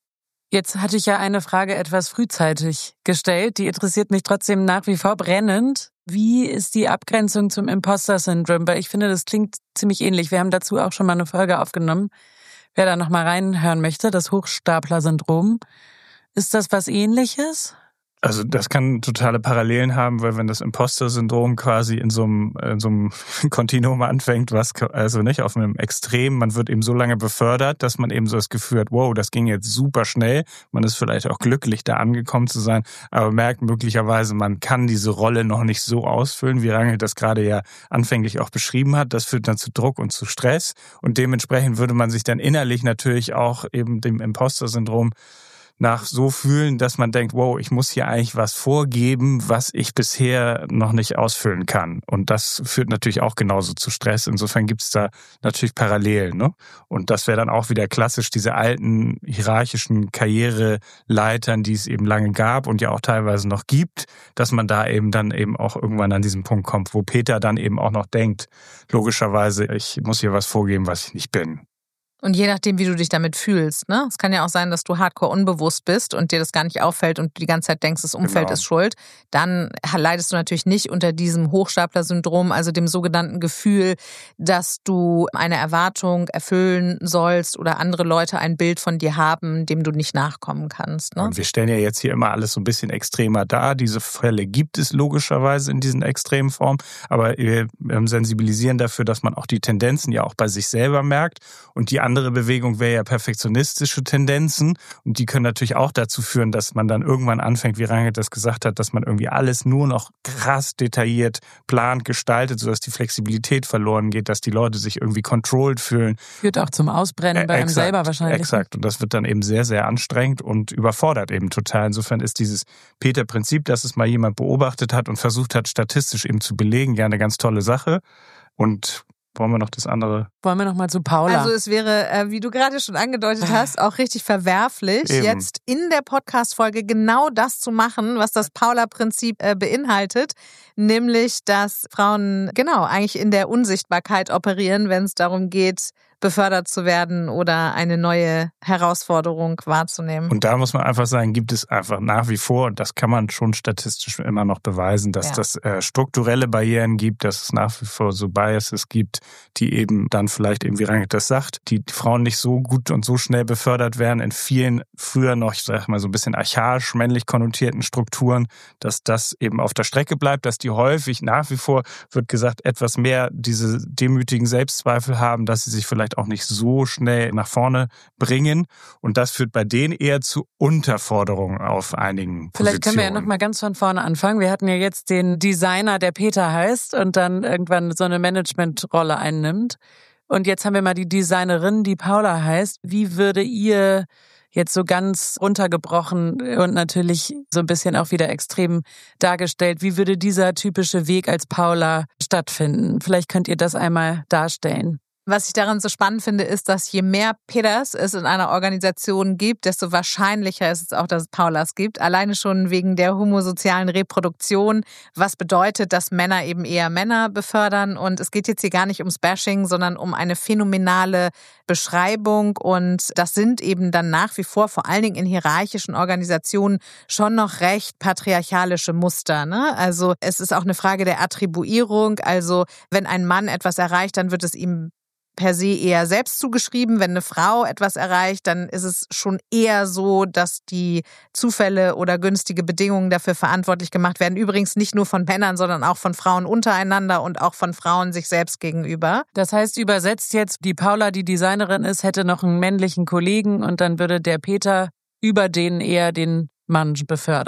Jetzt hatte ich ja eine Frage etwas frühzeitig gestellt, die interessiert mich trotzdem nach wie vor brennend. Wie ist die Abgrenzung zum Imposter-Syndrom? Weil ich finde, das klingt ziemlich ähnlich. Wir haben dazu auch schon mal eine Folge aufgenommen. Wer da nochmal reinhören möchte, das Hochstapler-Syndrom. Ist das was Ähnliches? Also das kann totale Parallelen haben, weil wenn das Imposter-Syndrom quasi in so einem, in so einem Kontinuum anfängt, was also nicht auf einem Extrem, man wird eben so lange befördert, dass man eben so das Gefühl hat, wow, das ging jetzt super schnell. Man ist vielleicht auch glücklich, da angekommen zu sein, aber merkt möglicherweise, man kann diese Rolle noch nicht so ausfüllen, wie Rangel das gerade ja anfänglich auch beschrieben hat. Das führt dann zu Druck und zu Stress und dementsprechend würde man sich dann innerlich natürlich auch eben dem Imposter-Syndrom nach so fühlen, dass man denkt, wow, ich muss hier eigentlich was vorgeben, was ich bisher noch nicht ausfüllen kann. Und das führt natürlich auch genauso zu Stress. Insofern gibt es da natürlich Parallelen, ne? Und das wäre dann auch wieder klassisch diese alten hierarchischen Karriereleitern, die es eben lange gab und ja auch teilweise noch gibt, dass man da eben dann eben auch irgendwann an diesen Punkt kommt, wo Peter dann eben auch noch denkt, logischerweise, ich muss hier was vorgeben, was ich nicht bin. Und je nachdem, wie du dich damit fühlst, ne? Es kann ja auch sein, dass du hardcore unbewusst bist und dir das gar nicht auffällt und die ganze Zeit denkst, das Umfeld Genau. ist schuld. Dann leidest du natürlich nicht unter diesem Hochstapler-Syndrom, also dem sogenannten Gefühl, dass du eine Erwartung erfüllen sollst oder andere Leute ein Bild von dir haben, dem du nicht nachkommen kannst, ne? Und wir stellen ja jetzt hier immer alles so ein bisschen extremer dar. Diese Fälle gibt es logischerweise in diesen extremen Formen, aber wir sensibilisieren dafür, dass man auch die Tendenzen ja auch bei sich selber merkt und die andere Bewegung wäre ja perfektionistische Tendenzen und die können natürlich auch dazu führen, dass man dann irgendwann anfängt, wie Rangel das gesagt hat, dass man irgendwie alles nur noch krass detailliert plant, gestaltet, sodass die Flexibilität verloren geht, dass die Leute sich irgendwie controlled fühlen. Führt auch zum Ausbrennen bei einem selber wahrscheinlich. Exakt, und das wird dann eben sehr, sehr anstrengend und überfordert eben total. Insofern ist dieses Peter-Prinzip, dass es mal jemand beobachtet hat und versucht hat, statistisch eben zu belegen, ja eine ganz tolle Sache. Und wollen wir noch das andere? Wollen wir noch mal zu Paula? Also es wäre, äh, wie du gerade schon angedeutet hast, auch richtig verwerflich, Eben. jetzt in der Podcast-Folge genau das zu machen, was das Paula-Prinzip äh, beinhaltet, nämlich, dass Frauen genau eigentlich in der Unsichtbarkeit operieren, wenn es darum geht, befördert zu werden oder eine neue Herausforderung wahrzunehmen. Und da muss man einfach sagen, gibt es einfach nach wie vor, und das kann man schon statistisch immer noch beweisen, dass Ja. das äh, strukturelle Barrieren gibt, dass es nach wie vor so Biases gibt, die eben dann vielleicht eben, wie Rangel das sagt, die Frauen nicht so gut und so schnell befördert werden in vielen früher noch, ich sag mal so ein bisschen archaisch männlich konnotierten Strukturen, dass das eben auf der Strecke bleibt, dass die häufig nach wie vor, wird gesagt, etwas mehr diese demütigen Selbstzweifel haben, dass sie sich vielleicht auch nicht so schnell nach vorne bringen. Und das führt bei denen eher zu Unterforderungen auf einigen Positionen. Vielleicht können wir ja noch mal ganz von vorne anfangen. Wir hatten ja jetzt den Designer, der Peter heißt und dann irgendwann so eine Managementrolle einnimmt. Und jetzt haben wir mal die Designerin, die Paula heißt. Wie würde ihr jetzt so ganz runtergebrochen und natürlich so ein bisschen auch wieder extrem dargestellt, wie würde dieser typische Weg als Paula stattfinden? Vielleicht könnt ihr das einmal darstellen. Was ich daran so spannend finde, ist, dass je mehr Peters es in einer Organisation gibt, desto wahrscheinlicher ist es auch, dass es Paulas gibt. Alleine schon wegen der homosozialen Reproduktion, was bedeutet, dass Männer eben eher Männer befördern. Und es geht jetzt hier gar nicht ums Bashing, sondern um eine phänomenale Beschreibung. Und das sind eben dann nach wie vor, vor allen Dingen in hierarchischen Organisationen, schon noch recht patriarchalische Muster, ne? Also es ist auch eine Frage der Attribuierung. Also wenn ein Mann etwas erreicht, dann wird es ihm per se eher selbst zugeschrieben. Wenn eine Frau etwas erreicht, dann ist es schon eher so, dass die Zufälle oder günstige Bedingungen dafür verantwortlich gemacht werden. Übrigens nicht nur von Männern, sondern auch von Frauen untereinander und auch von Frauen sich selbst gegenüber. Das heißt, übersetzt jetzt, die Paula, die Designerin ist, hätte noch einen männlichen Kollegen und dann würde der Peter über den eher den Mann befördern.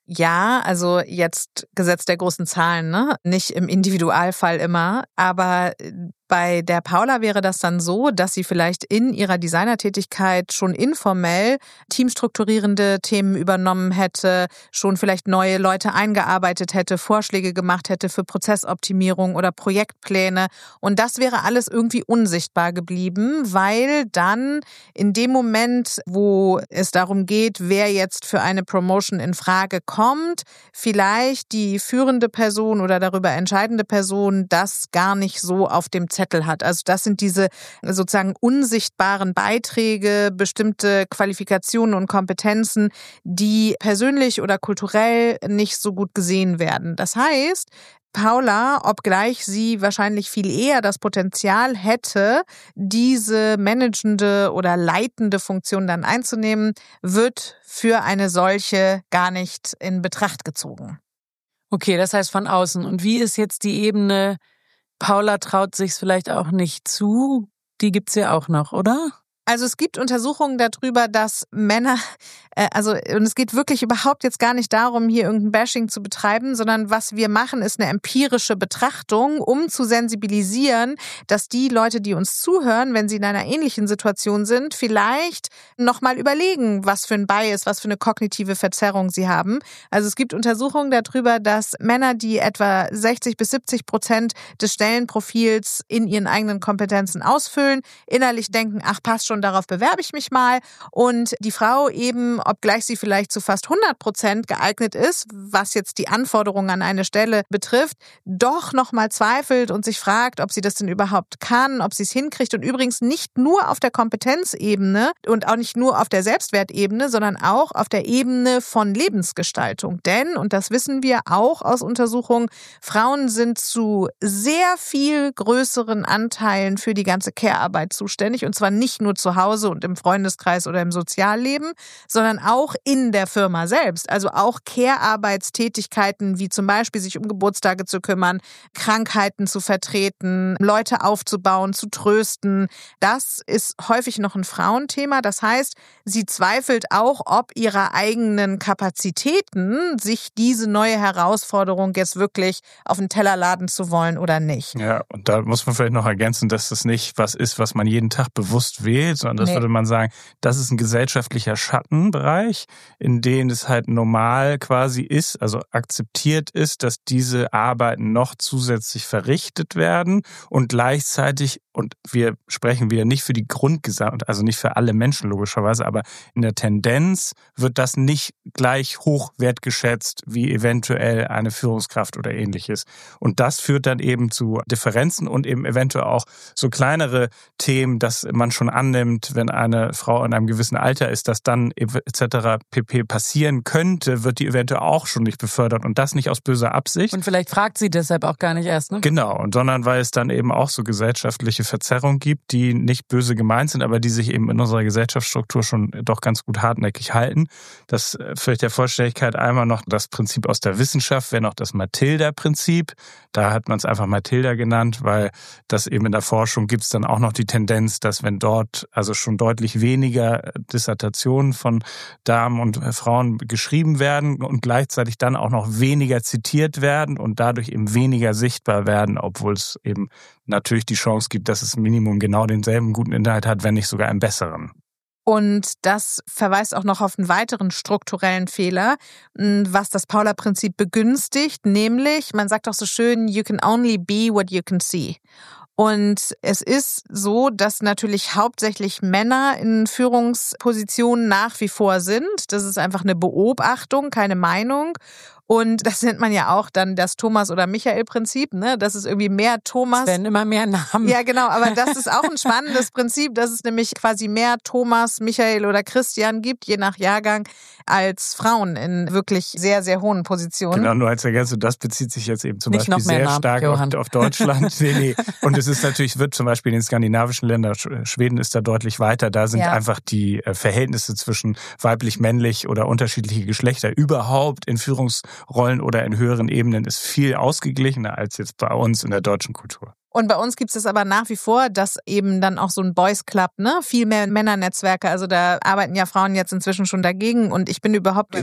Ja, also jetzt Gesetz der großen Zahlen, ne? Nicht im Individualfall immer, aber bei der Paula wäre das dann so, dass sie vielleicht in ihrer Designertätigkeit schon informell teamstrukturierende Themen übernommen hätte, schon vielleicht neue Leute eingearbeitet hätte, Vorschläge gemacht hätte für Prozessoptimierung oder Projektpläne. Und das wäre alles irgendwie unsichtbar geblieben, weil dann in dem Moment, wo es darum geht, wer jetzt für eine Promotion in Frage kommt, vielleicht die führende Person oder darüber entscheidende Person das gar nicht so auf dem Zettel hat. Also das sind diese sozusagen unsichtbaren Beiträge, bestimmte Qualifikationen und Kompetenzen, die persönlich oder kulturell nicht so gut gesehen werden. Das heißt, Paula, obgleich sie wahrscheinlich viel eher das Potenzial hätte, diese managende oder leitende Funktion dann einzunehmen, wird für eine solche gar nicht in Betracht gezogen. Okay, das heißt von außen. Und wie ist jetzt die Ebene, Paula traut sich's vielleicht auch nicht zu? Die gibt's ja auch noch, oder? Also es gibt Untersuchungen darüber, dass Männer, äh, also und es geht wirklich überhaupt jetzt gar nicht darum, hier irgendein Bashing zu betreiben, sondern was wir machen, ist eine empirische Betrachtung, um zu sensibilisieren, dass die Leute, die uns zuhören, wenn sie in einer ähnlichen Situation sind, vielleicht nochmal überlegen, was für ein Bias, was für eine kognitive Verzerrung sie haben. Also es gibt Untersuchungen darüber, dass Männer, die etwa sechzig bis siebzig Prozent des Stellenprofils in ihren eigenen Kompetenzen ausfüllen, innerlich denken, ach, passt schon, darauf bewerbe ich mich mal. Und die Frau eben, obgleich sie vielleicht zu fast hundert Prozent geeignet ist, was jetzt die Anforderungen an eine Stelle betrifft, doch nochmal zweifelt und sich fragt, ob sie das denn überhaupt kann, ob sie es hinkriegt. Und übrigens nicht nur auf der Kompetenzebene und auch nicht nur auf der Selbstwertebene, sondern auch auf der Ebene von Lebensgestaltung. Denn, und das wissen wir auch aus Untersuchungen, Frauen sind zu sehr viel größeren Anteilen für die ganze Care-Arbeit zuständig. Und zwar nicht nur zu Hause und im Freundeskreis oder im Sozialleben, sondern auch in der Firma selbst. Also auch Care-Arbeitstätigkeiten wie zum Beispiel sich um Geburtstage zu kümmern, Krankheiten zu vertreten, Leute aufzubauen, zu trösten. Das ist häufig noch ein Frauenthema. Das heißt, sie zweifelt auch, ob ihre eigenen Kapazitäten, sich diese neue Herausforderung jetzt wirklich auf den Teller laden zu wollen oder nicht. Ja, und da muss man vielleicht noch ergänzen, dass das nicht was ist, was man jeden Tag bewusst wählt, sondern das nee. würde man sagen, das ist ein gesellschaftlicher Schattenbereich, in dem es halt normal quasi ist, also akzeptiert ist, dass diese Arbeiten noch zusätzlich verrichtet werden und gleichzeitig, und wir sprechen wieder nicht für die Grundgesamt, also nicht für alle Menschen logischerweise, aber in der Tendenz wird das nicht gleich hoch wertgeschätzt wie eventuell eine Führungskraft oder ähnliches. Und das führt dann eben zu Differenzen und eben eventuell auch so kleinere Themen, dass man schon annimmt, wenn eine Frau in einem gewissen Alter ist, dass dann et cetera pp. Passieren könnte, wird die eventuell auch schon nicht befördert und das nicht aus böser Absicht. Und vielleicht fragt sie deshalb auch gar nicht erst, ne? Genau, und sondern weil es dann eben auch so gesellschaftliche Verzerrungen gibt, die nicht böse gemeint sind, aber die sich eben in unserer Gesellschaftsstruktur schon doch ganz gut hartnäckig halten. Das vielleicht der Vollständigkeit einmal noch das Prinzip aus der Wissenschaft, wäre noch das Matilda-Prinzip. Da hat man es einfach Matilda genannt, weil das eben in der Forschung gibt es dann auch noch die Tendenz, dass wenn dort also schon deutlich weniger Dissertationen von Damen und Frauen geschrieben werden und gleichzeitig dann auch noch weniger zitiert werden und dadurch eben weniger sichtbar werden, obwohl es eben natürlich die Chance gibt, dass es Minimum genau denselben guten Inhalt hat, wenn nicht sogar einen besseren. Und das verweist auch noch auf einen weiteren strukturellen Fehler, was das Paula-Prinzip begünstigt, nämlich, man sagt auch so schön, you can only be what you can see. Und es ist so, dass natürlich hauptsächlich Männer in Führungspositionen nach wie vor sind. Das ist einfach eine Beobachtung, keine Meinung. Und das nennt man ja auch dann das Thomas- oder Michael-Prinzip, ne? Das ist irgendwie mehr Thomas. Es werden immer mehr Namen. Ja, genau, aber das ist auch ein spannendes Prinzip, dass es nämlich quasi mehr Thomas, Michael oder Christian gibt, je nach Jahrgang, als Frauen in wirklich sehr, sehr hohen Positionen. Genau, nur als Ergänzung, das bezieht sich jetzt eben zum Nicht Beispiel sehr Namen, stark auf, auf Deutschland. nee, nee. Und es ist natürlich, wird zum Beispiel in den skandinavischen Ländern, Schweden ist da deutlich weiter, da sind ja. einfach die Verhältnisse zwischen weiblich-männlich oder unterschiedliche Geschlechter überhaupt in Führungs Rollen oder in höheren Ebenen ist viel ausgeglichener als jetzt bei uns in der deutschen Kultur. Und bei uns gibt es das aber nach wie vor, dass eben dann auch so ein Boys Club, ne, viel mehr Männernetzwerke, also da arbeiten ja Frauen jetzt inzwischen schon dagegen und ich bin überhaupt ja. über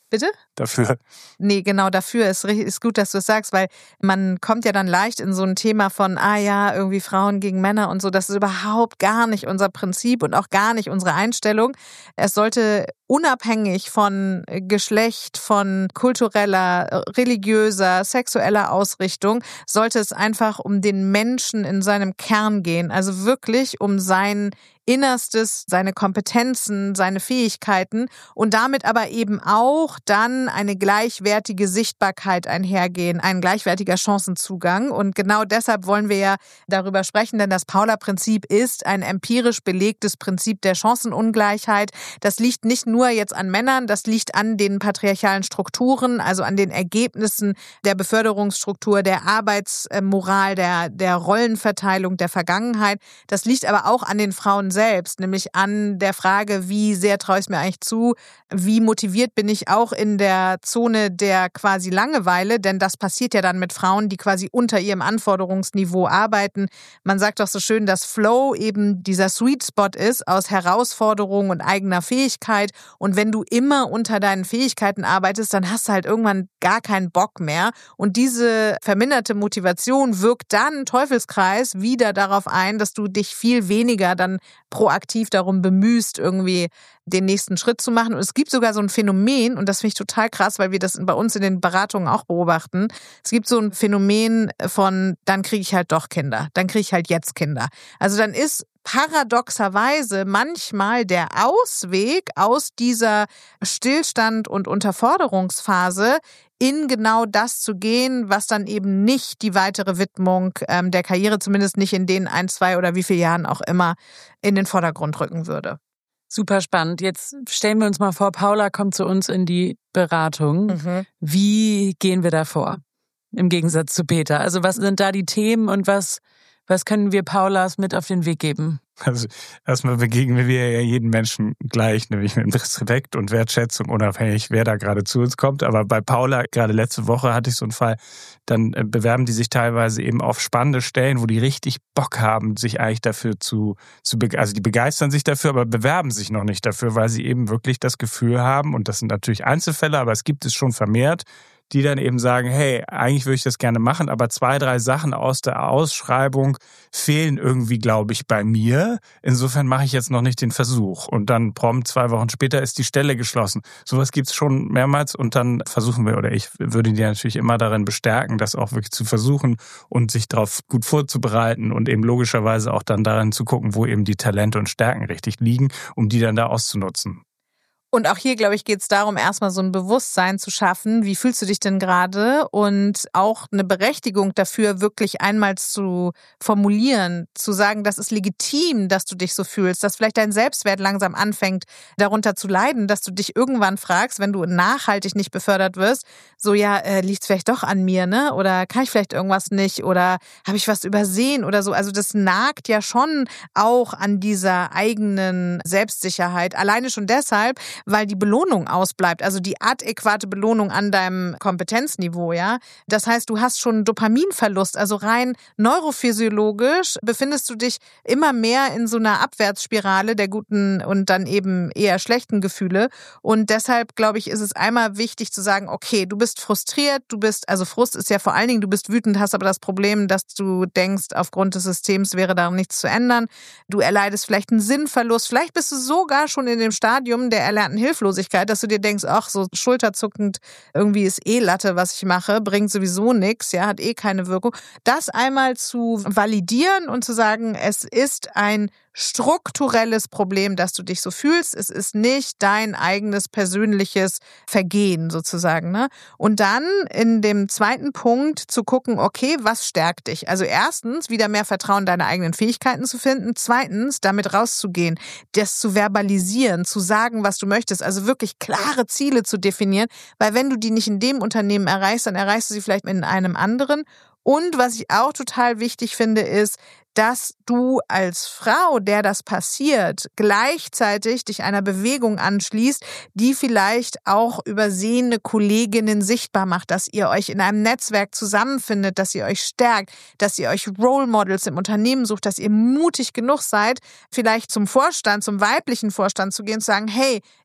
Bitte? Dafür. Nee, genau, dafür ist, ist gut, dass du es sagst, weil man kommt ja dann leicht in so ein Thema von, ah ja, irgendwie Frauen gegen Männer und so. Das ist überhaupt gar nicht unser Prinzip und auch gar nicht unsere Einstellung. Es sollte unabhängig von Geschlecht, von kultureller, religiöser, sexueller Ausrichtung, sollte es einfach um den Menschen in seinem Kern gehen. Also wirklich um sein Innerstes, seine Kompetenzen, seine Fähigkeiten und damit aber eben auch dann eine gleichwertige Sichtbarkeit einhergehen, ein gleichwertiger Chancenzugang. Und genau deshalb wollen wir ja darüber sprechen, denn das Paula-Prinzip ist ein empirisch belegtes Prinzip der Chancenungleichheit. Das liegt nicht nur jetzt an Männern, das liegt an den patriarchalen Strukturen, also an den Ergebnissen der Beförderungsstruktur, der Arbeitsmoral, der, der Rollenverteilung der Vergangenheit. Das liegt aber auch an den Frauen selbst, nämlich an der Frage, wie sehr traue ich es mir eigentlich zu, wie motiviert bin ich auch in der Zone der quasi Langeweile, denn das passiert ja dann mit Frauen, die quasi unter ihrem Anforderungsniveau arbeiten. Man sagt doch so schön, dass Flow eben dieser Sweet Spot ist aus Herausforderung und eigener Fähigkeit und wenn du immer unter deinen Fähigkeiten arbeitest, dann hast du halt irgendwann gar keinen Bock mehr und diese verminderte Motivation wirkt dann Teufelskreis wieder darauf ein, dass du dich viel weniger dann proaktiv darum bemühst, irgendwie den nächsten Schritt zu machen. Und es gibt sogar so ein Phänomen, und das finde ich total krass, weil wir das bei uns in den Beratungen auch beobachten. Es gibt so ein Phänomen von, dann kriege ich halt doch Kinder, dann kriege ich halt jetzt Kinder. Also dann ist paradoxerweise manchmal der Ausweg aus dieser Stillstand- und Unterforderungsphase in genau das zu gehen, was dann eben nicht die weitere Widmung ähm, der Karriere, zumindest nicht in den ein, zwei oder wie viele Jahren auch immer, in den Vordergrund rücken würde. Super spannend. Jetzt stellen wir uns mal vor, Paula kommt zu uns in die Beratung. Mhm. Wie gehen wir da vor? Im Gegensatz zu Peter. Also was sind da die Themen und was, was können wir Paulas mit auf den Weg geben? Also erstmal begegnen wir ja jeden Menschen gleich, nämlich mit Respekt und Wertschätzung, unabhängig, wer da gerade zu uns kommt. Aber bei Paula, gerade letzte Woche hatte ich so einen Fall, dann bewerben die sich teilweise eben auf spannende Stellen, wo die richtig Bock haben, sich eigentlich dafür zu, zu also die begeistern sich dafür, aber bewerben sich noch nicht dafür, weil sie eben wirklich das Gefühl haben, und das sind natürlich Einzelfälle, aber es gibt es schon vermehrt, die dann eben sagen, hey, eigentlich würde ich das gerne machen, aber zwei, drei Sachen aus der Ausschreibung fehlen irgendwie, glaube ich, bei mir. Insofern mache ich jetzt noch nicht den Versuch. Und dann prompt zwei Wochen später ist die Stelle geschlossen. Sowas gibt's schon mehrmals und dann versuchen wir, oder ich würde die natürlich immer darin bestärken, das auch wirklich zu versuchen und sich darauf gut vorzubereiten und eben logischerweise auch dann darin zu gucken, wo eben die Talente und Stärken richtig liegen, um die dann da auszunutzen. Und auch hier, glaube ich, geht es darum, erstmal so ein Bewusstsein zu schaffen. Wie fühlst du dich denn gerade? Und auch eine Berechtigung dafür, wirklich einmal zu formulieren, zu sagen, das ist legitim, dass du dich so fühlst, dass vielleicht dein Selbstwert langsam anfängt, darunter zu leiden, dass du dich irgendwann fragst, wenn du nachhaltig nicht befördert wirst, so ja, äh, liegt es vielleicht doch an mir, ne? Oder kann ich vielleicht irgendwas nicht? Oder habe ich was übersehen oder so? Also das nagt ja schon auch an dieser eigenen Selbstsicherheit. Alleine schon deshalb, weil die Belohnung ausbleibt, also die adäquate Belohnung an deinem Kompetenzniveau, ja. Das heißt, du hast schon Dopaminverlust, also rein neurophysiologisch befindest du dich immer mehr in so einer Abwärtsspirale der guten und dann eben eher schlechten Gefühle und deshalb, glaube ich, ist es einmal wichtig zu sagen, okay, du bist frustriert, du bist, also Frust ist ja vor allen Dingen, du bist wütend, hast aber das Problem, dass du denkst, aufgrund des Systems wäre daran nichts zu ändern, du erleidest vielleicht einen Sinnverlust, vielleicht bist du sogar schon in dem Stadium der erlernten Hilflosigkeit, dass du dir denkst, ach, so schulterzuckend, irgendwie ist eh Latte, was ich mache, bringt sowieso nichts, ja, hat eh keine Wirkung. Das einmal zu validieren und zu sagen, es ist ein strukturelles Problem, dass du dich so fühlst. Es ist nicht dein eigenes persönliches Vergehen sozusagen, ne? Und dann in dem zweiten Punkt zu gucken, okay, was stärkt dich? Also erstens, wieder mehr Vertrauen in deine eigenen Fähigkeiten zu finden. Zweitens, damit rauszugehen, das zu verbalisieren, zu sagen, was du möchtest. Also wirklich klare Ziele zu definieren, weil wenn du die nicht in dem Unternehmen erreichst, dann erreichst du sie vielleicht in einem anderen. Und was ich auch total wichtig finde, ist, dass du als Frau, der das passiert, gleichzeitig dich einer Bewegung anschließt, die vielleicht auch übersehene Kolleginnen sichtbar macht, dass ihr euch in einem Netzwerk zusammenfindet, dass ihr euch stärkt, dass ihr euch Role Models im Unternehmen sucht, dass ihr mutig genug seid, vielleicht zum Vorstand, zum weiblichen Vorstand zu gehen und zu sagen, hey,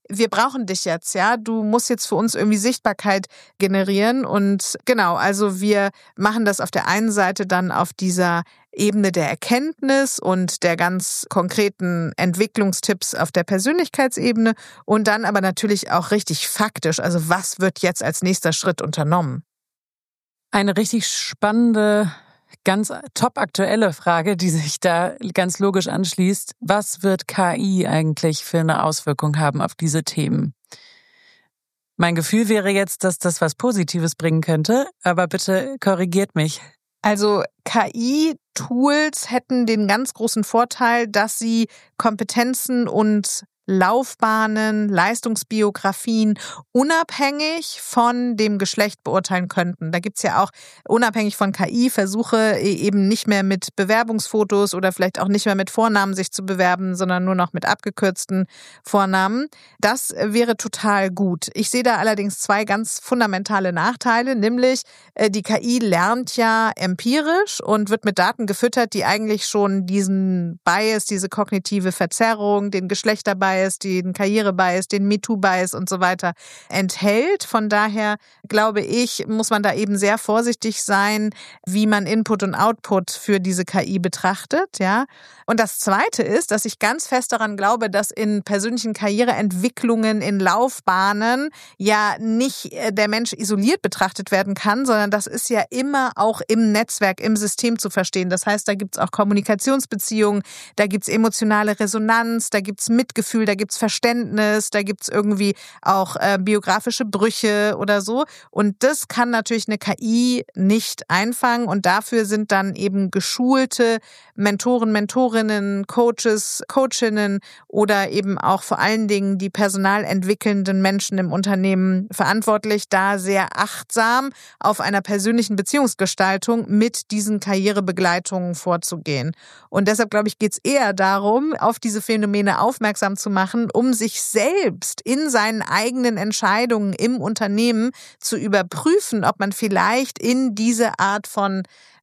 wir brauchen dich jetzt, ja, du musst jetzt für uns irgendwie Sichtbarkeit generieren und genau, also wir machen das auf der einen Seite dann auf dieser Ebene der Erkenntnis und der ganz konkreten Entwicklungstipps auf der Persönlichkeitsebene und dann aber natürlich auch richtig faktisch, also was wird jetzt als nächster Schritt unternommen? Eine richtig spannende, ganz top aktuelle Frage, die sich da ganz logisch anschließt. Was wird K I eigentlich für eine Auswirkung haben auf diese Themen? Mein Gefühl wäre jetzt, dass das was Positives bringen könnte, aber bitte korrigiert mich. Also K I-Tools hätten den ganz großen Vorteil, dass sie Kompetenzen und Laufbahnen, Leistungsbiografien unabhängig von dem Geschlecht beurteilen könnten. Da gibt's ja auch unabhängig von K I Versuche, eben nicht mehr mit Bewerbungsfotos oder vielleicht auch nicht mehr mit Vornamen sich zu bewerben, sondern nur noch mit abgekürzten Vornamen. Das wäre total gut. Ich sehe da allerdings zwei ganz fundamentale Nachteile, nämlich die K I lernt ja empirisch und wird mit Daten gefüttert, die eigentlich schon diesen Bias, diese kognitive Verzerrung, den Geschlechterbias, den Karrierebias, den MeToo-Bias und so weiter enthält. Von daher glaube ich, muss man da eben sehr vorsichtig sein, wie man Input und Output für diese K I betrachtet, ja. Und das Zweite ist, dass ich ganz fest daran glaube, dass in persönlichen Karriereentwicklungen, in Laufbahnen ja nicht der Mensch isoliert betrachtet werden kann, sondern das ist ja immer auch im Netzwerk, im System zu verstehen. Das heißt, da gibt's auch Kommunikationsbeziehungen, da gibt's emotionale Resonanz, da gibt's Mitgefühl, da gibt's Verständnis, da gibt's irgendwie auch äh, biografische Brüche oder so. Und das kann natürlich eine K I nicht einfangen. Und dafür sind dann eben geschulte Mentoren, Mentorinnen, Coaches, Coachinnen oder eben auch vor allen Dingen die personalentwickelnden Menschen im Unternehmen verantwortlich, da sehr achtsam auf einer persönlichen Beziehungsgestaltung mit diesen Karrierebegleitungen vorzugehen. Und deshalb, glaube ich, geht's eher darum, auf diese Phänomene aufmerksam zu machen, um sich selbst in seinen eigenen Entscheidungen im Unternehmen zu überprüfen, ob man vielleicht in diese Art von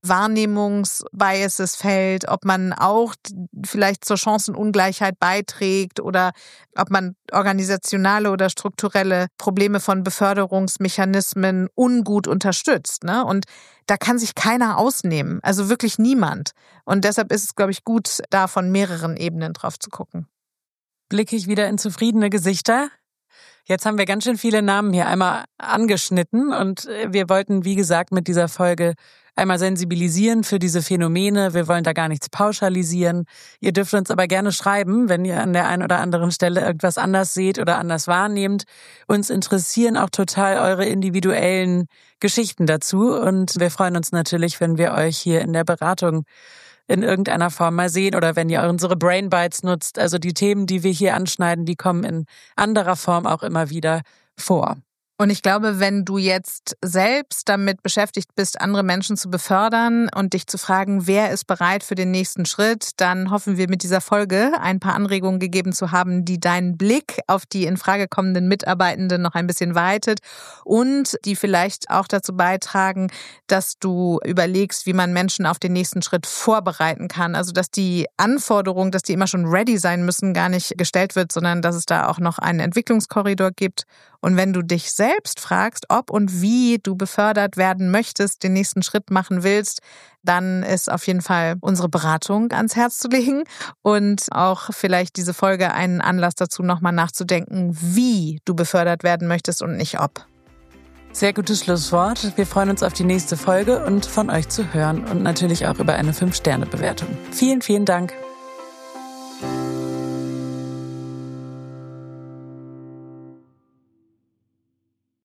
Wahrnehmungsbiases fällt, ob man auch vielleicht zur Chancenungleichheit beiträgt oder ob man organisationale oder strukturelle Probleme von Beförderungsmechanismen ungut unterstützt, ne? Und da kann sich keiner ausnehmen, also wirklich niemand. Und deshalb ist es, glaube ich, gut, da von mehreren Ebenen drauf zu gucken. Blicke ich wieder in zufriedene Gesichter. Jetzt haben wir ganz schön viele Namen hier einmal angeschnitten und wir wollten, wie gesagt, mit dieser Folge einmal sensibilisieren für diese Phänomene. Wir wollen da gar nichts pauschalisieren. Ihr dürft uns aber gerne schreiben, wenn ihr an der einen oder anderen Stelle irgendwas anders seht oder anders wahrnehmt. Uns interessieren auch total eure individuellen Geschichten dazu und wir freuen uns natürlich, wenn wir euch hier in der Beratung in irgendeiner Form mal sehen oder wenn ihr unsere Brain Bites nutzt. Also die Themen, die wir hier anschneiden, die kommen in anderer Form auch immer wieder vor. Und ich glaube, wenn du jetzt selbst damit beschäftigt bist, andere Menschen zu befördern und dich zu fragen, wer ist bereit für den nächsten Schritt, dann hoffen wir mit dieser Folge ein paar Anregungen gegeben zu haben, die deinen Blick auf die in Frage kommenden Mitarbeitenden noch ein bisschen weitet und die vielleicht auch dazu beitragen, dass du überlegst, wie man Menschen auf den nächsten Schritt vorbereiten kann. Also dass die Anforderung, dass die immer schon ready sein müssen, gar nicht gestellt wird, sondern dass es da auch noch einen Entwicklungskorridor gibt. Und wenn du dich selbst fragst, ob und wie du befördert werden möchtest, den nächsten Schritt machen willst, dann ist auf jeden Fall unsere Beratung ans Herz zu legen und auch vielleicht diese Folge einen Anlass dazu, nochmal nachzudenken, wie du befördert werden möchtest und nicht ob. Sehr gutes Schlusswort. Wir freuen uns auf die nächste Folge und von euch zu hören und natürlich auch über eine fünf Sterne Bewertung. Vielen, vielen Dank.